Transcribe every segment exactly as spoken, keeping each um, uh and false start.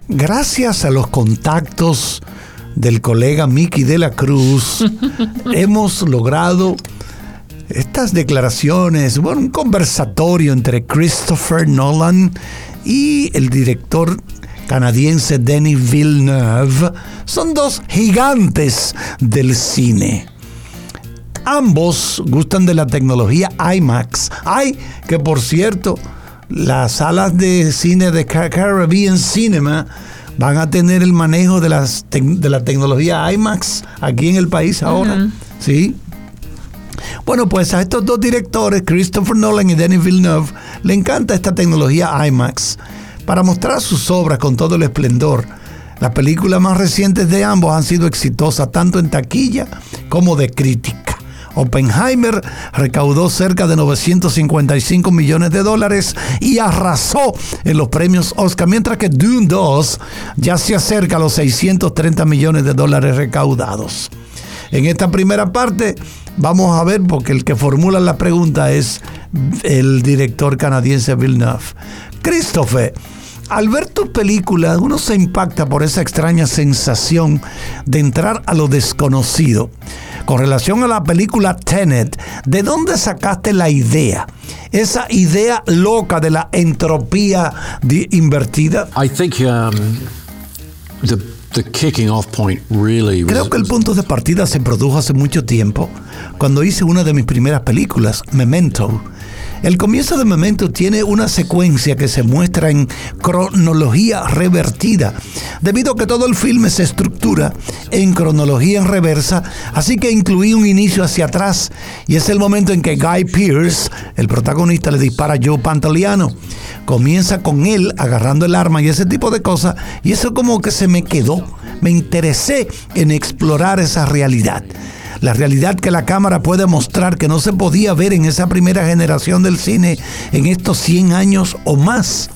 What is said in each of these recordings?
Gracias a los contactos del colega Mickey de la Cruz, hemos logrado estas declaraciones, bueno, un conversatorio entre Christopher Nolan y el director canadiense Denis Villeneuve. Son dos gigantes del cine. Ambos gustan de la tecnología IMAX. Ay, que por cierto, las salas de cine de Caribbean Cinema van a tener el manejo de, las te- de la tecnología IMAX aquí en el país ahora. Uh-huh. ¿Sí? Bueno, pues a estos dos directores, Christopher Nolan y Denis Villeneuve, le encanta esta tecnología IMAX para mostrar sus obras con todo el esplendor. Las películas más recientes de ambos han sido exitosas tanto en taquilla como de crítica. Oppenheimer recaudó cerca de novecientos cincuenta y cinco millones de dólares y arrasó en los premios Oscar, mientras que Dune dos ya se acerca a los seiscientos treinta millones de dólares recaudados. En esta primera parte vamos a ver, porque el que formula la pregunta es el director canadiense Villeneuve. Christopher, al ver tus películas, uno se impacta por esa extraña sensación de entrar a lo desconocido. Con relación a la película Tenet, ¿de dónde sacaste la idea? Esa idea loca de la entropía de invertida. I think um, the the kicking off point really was, Creo que el punto de partida se produjo hace mucho tiempo, cuando hice una de mis primeras películas, Memento. El comienzo de Memento tiene una secuencia que se muestra en cronología revertida, debido a que todo el filme se estructura en cronología en reversa, así que incluí un inicio hacia atrás, y es el momento en que Guy Pearce, el protagonista, le dispara a Joe Pantoliano. Comienza con él agarrando el arma y ese tipo de cosas, y eso como que se me quedó. Me interesé en explorar esa realidad. La realidad que la cámara puede mostrar que no se podía ver en esa primera generación del cine en estos cien años o más.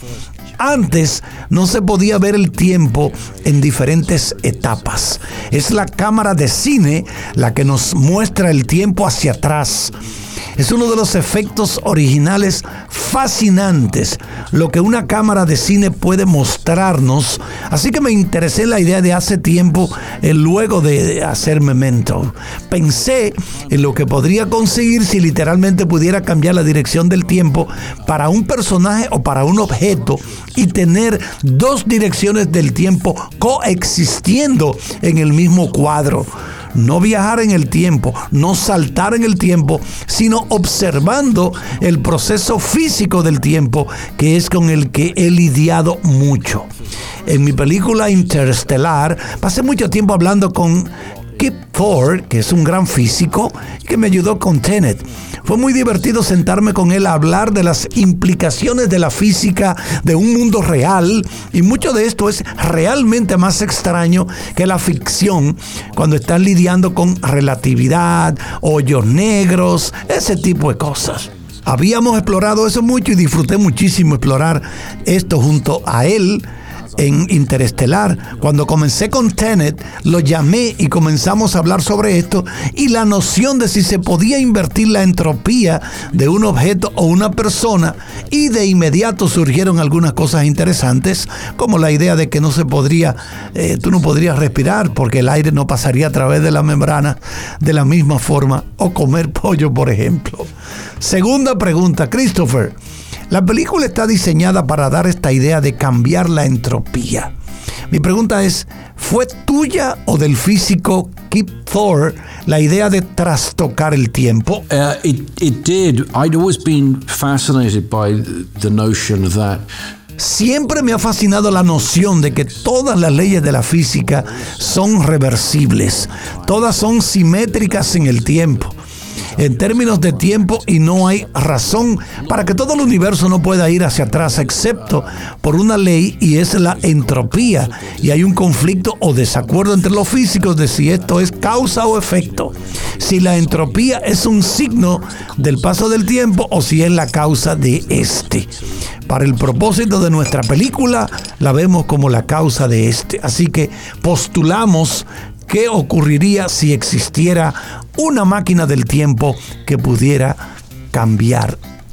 Antes no se podía ver el tiempo en diferentes etapas. Es la cámara de cine la que nos muestra el tiempo hacia atrás. Es uno de los efectos originales fascinantes, lo que una cámara de cine puede mostrarnos. Así que me interesé en la idea de hace tiempo, eh, luego de hacer Memento. Pensé en lo que podría conseguir si literalmente pudiera cambiar la dirección del tiempo para un personaje o para un objeto y tener dos direcciones del tiempo coexistiendo en el mismo cuadro. No viajar en el tiempo, no saltar en el tiempo, sino observando el proceso físico del tiempo, que es con el que he lidiado mucho. En mi película Interestelar, pasé mucho tiempo hablando con Kip Thorne, que es un gran físico, que me ayudó con Tenet. Fue muy divertido sentarme con él a hablar de las implicaciones de la física de un mundo real, y mucho de esto es realmente más extraño que la ficción cuando están lidiando con relatividad, hoyos negros, ese tipo de cosas. Habíamos explorado eso mucho y disfruté muchísimo explorar esto junto a él en Interestelar. Cuando comencé con Tenet, lo llamé y comenzamos a hablar sobre esto y la noción de si se podía invertir la entropía de un objeto o una persona, y de inmediato surgieron algunas cosas interesantes, como la idea de que no se podría, eh, tú no podrías respirar porque el aire no pasaría a través de la membrana de la misma forma, o comer pollo, por ejemplo. Segunda pregunta, Christopher. La película está diseñada para dar esta idea de cambiar la entropía. Mi pregunta es, ¿fue tuya o del físico Kip Thorne la idea de trastocar el tiempo? Uh, it, it did. I'd always been fascinated by the notion that Siempre me ha fascinado la noción de que todas las leyes de la física son reversibles. Todas son simétricas en el tiempo, en términos de tiempo, y no hay razón para que todo el universo no pueda ir hacia atrás excepto por una ley, y es la entropía, y hay un conflicto o desacuerdo entre los físicos de si esto es causa o efecto, si la entropía es un signo del paso del tiempo o si es la causa de este. Para el propósito de nuestra película la vemos como la causa de este, así que postulamos ¿qué ocurriría si existiera una máquina del tiempo que pudiera cambiar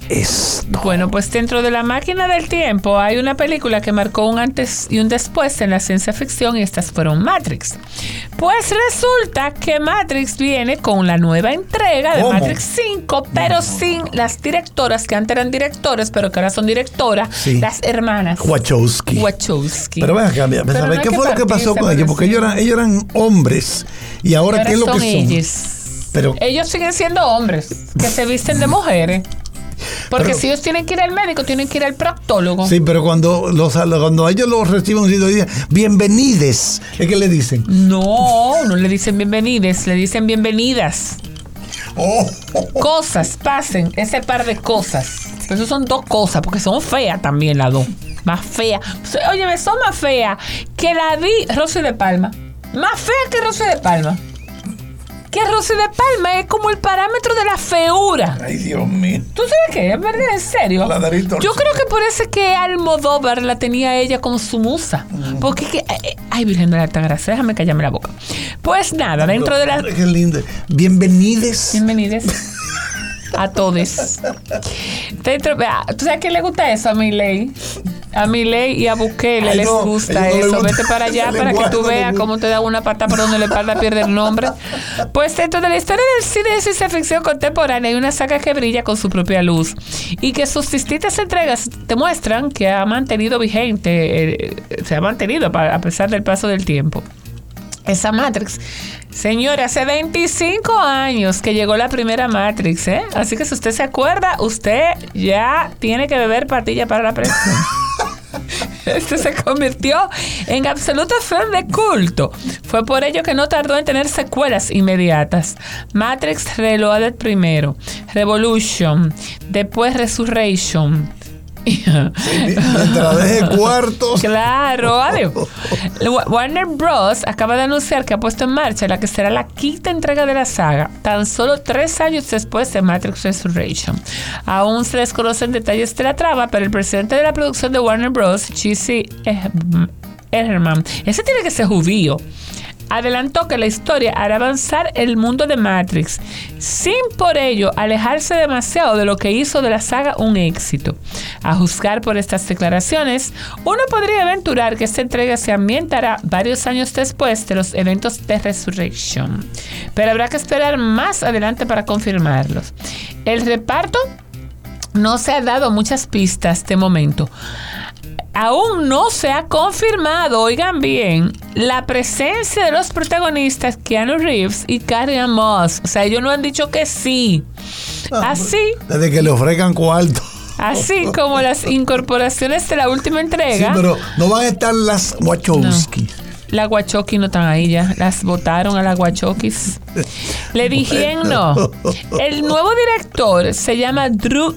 esto? Bueno, pues dentro de la máquina del tiempo hay una película que marcó un antes y un después en la ciencia ficción y estas fueron Matrix. Pues resulta que Matrix viene con la nueva entrega de ¿Cómo? Matrix cinco, pero no. sin las directoras que antes eran directores, pero que ahora son directoras, sí. las hermanas Wachowski. Wachowski. Pero ven acá, ¿sabes no qué fue lo que pasó con ellos? Porque ellos eran, ellos eran hombres y ahora, y ahora ¿qué es lo que son? Ellos. Pero, ellos siguen siendo hombres que se visten de mujeres. Porque pero, si ellos tienen que ir al médico, tienen que ir al proctólogo. Sí, pero cuando los cuando ellos los reciben, dicen bienvenides, ¿es que le dicen? No, no le dicen bienvenides, le dicen bienvenidas. Oh. Cosas, pasen, ese par de cosas. Pero eso son dos cosas, porque son feas también las dos. Más feas. Óyeme, son más feas que la di Rosy de Palma. Más fea que Rosy de Palma. Que Rosy de Palma es como el parámetro de la feura. Ay, Dios mío. ¿Tú sabes qué? ¿Es verdad? ¿En serio? Yo creo que por eso es que Almodóvar la tenía ella como su musa. Mm. Porque que... Ay, Virgen de la Altagracia, déjame callarme la boca. Pues nada, dentro no, de la... Qué lindo. Bienvenides. Bienvenides. A todos. Dentro, ¿tú sabes a quién le gusta eso? A Milei. A Milei y a Bukele les no, gusta no eso. Vete para allá para que tú veas cómo te da una pata por donde la espalda pierde el nombre. Pues dentro de la historia del cine de ciencia ficción contemporánea hay una saga que brilla con su propia luz y que sus distintas entregas te muestran que ha mantenido vigente, eh, se ha mantenido a pesar del paso del tiempo. Esa Matrix, señora, hace veinticinco años que llegó la primera Matrix, ¿eh? Así que si usted se acuerda, usted ya tiene que beber patilla para la presión. Este se convirtió en absoluto film de culto. Fue por ello que no tardó en tener secuelas inmediatas. Matrix Reloaded primero, Revolution, después Resurrection. Sí, mientras deje cuartos. Claro, adiós. Warner Bros. Acaba de anunciar que ha puesto en marcha la que será la quinta entrega de la saga, tan solo tres años después de Matrix Resurrection. Aún se desconocen detalles de la trama, pero el presidente de la producción de Warner Bros., Jesse Ehrman, ese tiene que ser judío, adelantó que la historia hará avanzar el mundo de Matrix, sin por ello alejarse demasiado de lo que hizo de la saga un éxito. A juzgar por estas declaraciones, uno podría aventurar que esta entrega se ambientará varios años después de los eventos de Resurrection, pero habrá que esperar más adelante para confirmarlos. El reparto no se ha dado muchas pistas de momento. Aún no se ha confirmado, oigan bien, la presencia de los protagonistas Keanu Reeves y Carrie Ann Moss. O sea, ellos no han dicho que sí. Así. Desde que le ofrezcan cuarto. Así como las incorporaciones de la última entrega. Sí, pero no van a estar las Wachowski. No. Las Wachowski no están ahí ya. Las votaron a las Wachowskis. Le dijeron no. El nuevo director se llama Drew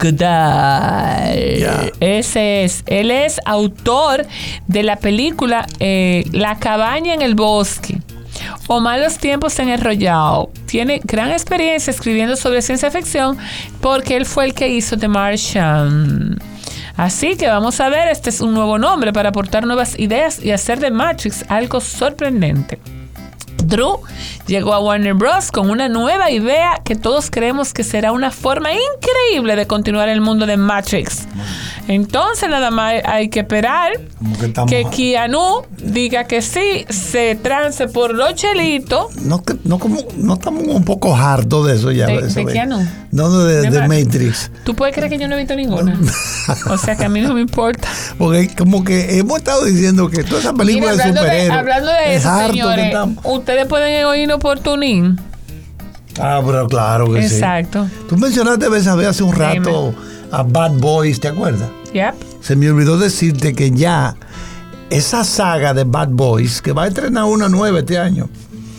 Goddard. Yeah. Ese es. Él es autor de la película eh, La cabaña en el bosque o Malos tiempos en el Royale. Tiene gran experiencia escribiendo sobre ciencia ficción porque él fue el que hizo The Martian. Así que vamos a ver, este es un nuevo nombre para aportar nuevas ideas y hacer de Matrix algo sorprendente. Drew llegó a Warner Bros. Con una nueva idea que todos creemos que será una forma increíble de continuar el mundo de Matrix. Entonces nada más hay que esperar que, que Keanu diga que sí, se trance por los chelitos. No, no, como, no estamos un poco hartos de eso ya. ¿De, de Keanu? No, de, de, de Matrix. ¿Tú puedes creer que yo no he visto ninguna? O sea que a mí no me importa. Porque como que hemos estado diciendo que toda esa película de superhéroes. Hablando de es eso, señores, ustedes pueden oírnos por TuneIn. Ah, pero claro que Exacto. sí. Tú mencionaste esa vez hace un rato a Bad Boys, ¿te acuerdas? Yep. Se me olvidó decirte que ya esa saga de Bad Boys, que va a estrenar una nueva este año,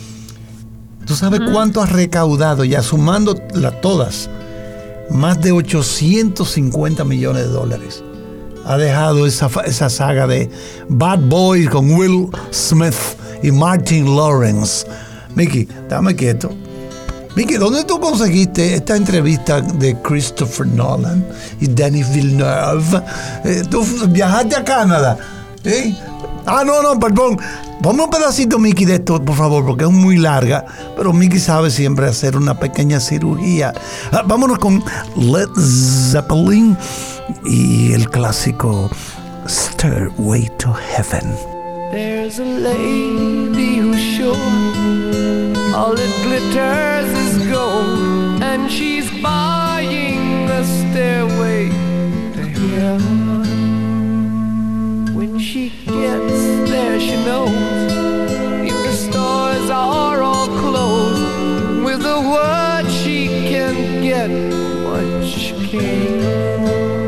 ¿tú sabes uh-huh. cuánto ha recaudado ya, sumándolas todas? Más de ochocientos cincuenta millones de dólares. Ha dejado esa, esa saga de Bad Boys con Will Smith y Martin Lawrence. Mickey, dame quieto. Mickey, ¿dónde tú conseguiste esta entrevista de Christopher Nolan y Denis Villeneuve? Eh, ¿Tú viajaste a Canadá? ¿Sí? Ah, no, no, perdón. Ponme un pedacito, Mickey, de esto, por favor, porque es muy larga. Pero Mickey sabe siempre hacer una pequeña cirugía. Ah, vámonos con Led Zeppelin y el clásico Stairway to Heaven. There's a lady who's sure all that glitters is gold, and she's buying a stairway to heaven. When she gets there, she knows if the stores are all closed, with a word she can get what she can.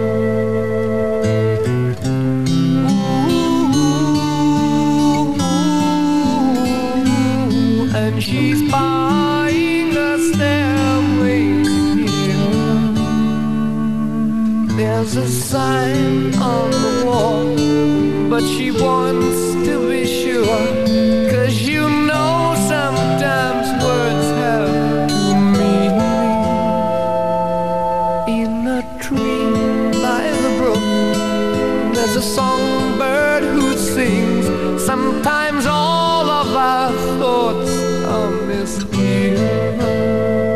She's buying a stairway to heaven. There's a sign on the wall, but she wants to be sure, 'cause you know sometimes words have two meanings. In a tree by the brook, there's a songbird who sings. Sometimes all of our thoughts are misgiven.